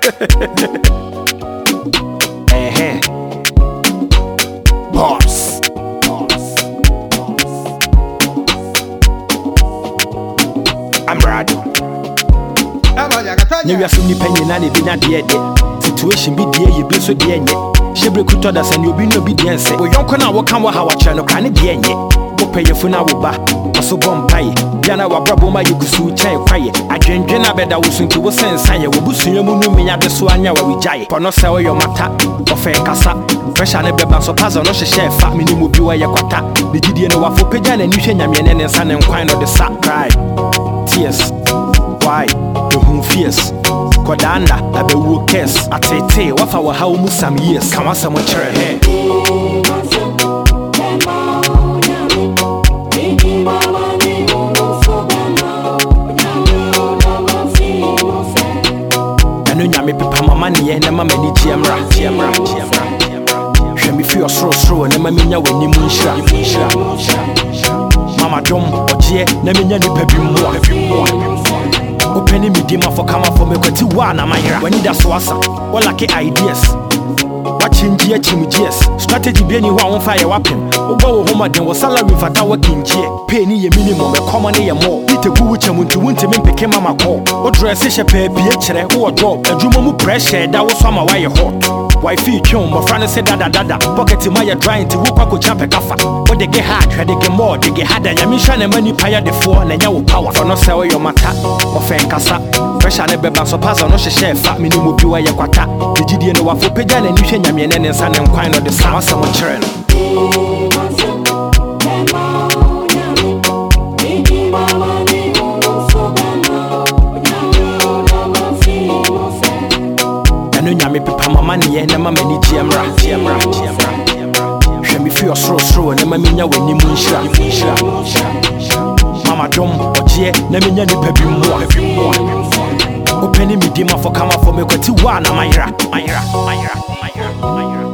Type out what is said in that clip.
Boss. I'm ready. Never from the penny and be not yet. Situation be dear, you be so dear yet. Shebre could tell us and you'll be no obedience. We don't know what come how I channel can it yet. Open your phone out back. So bomb pie. Yana wa brabo ma you could chai quiet. I drink dinner bed I was into a sense. I will busu you me at the swanya where we jay. For no sell your mata or fair cassa. Fresh and a beba so pass on no share fat minimum be where you quata. The Gideon of for pigeon and you share yamian and son and quine of the sack cry. Tears. Why? The whom fierce. Kodanda, I be woke case. I say, what for how some years? Come on, someone chair here. I know Yami Papa money and Mamma Many Giamra. Show me feel slow and Mamma when you moon. Mama Dom or Jay, Namina Pepi. Opening me dima for come up for me to one amaya. When it does wasa, or lucky ideas. Watching GHMGS, strategy being one fire weapon. Obo home then was salary for that working G. Penny a minimum, a common a more. Eat a good witch and to win to me became a call. Or dress a pair, PH, or drop a drum pressure that was some wire hot. Wifey chum, my friend said dada, pocket in my drying to whoop a champ a caffa. But they get hard, they get more, they get harder. Yamishan and money pay the phone and your power for no sell your mata or fan cassa. Fresh and a beba so pass on no share fat minimum be where you quata. The GD and for pigeon and you can yamian and son and quine of the summer someone churn. Me papa money and Mamma Many Giamra. Show me feel slow and Mamma when you moon. Mama Dom or Jay, Namina Pepi more. Opening me dima for come up for me to one, Myra.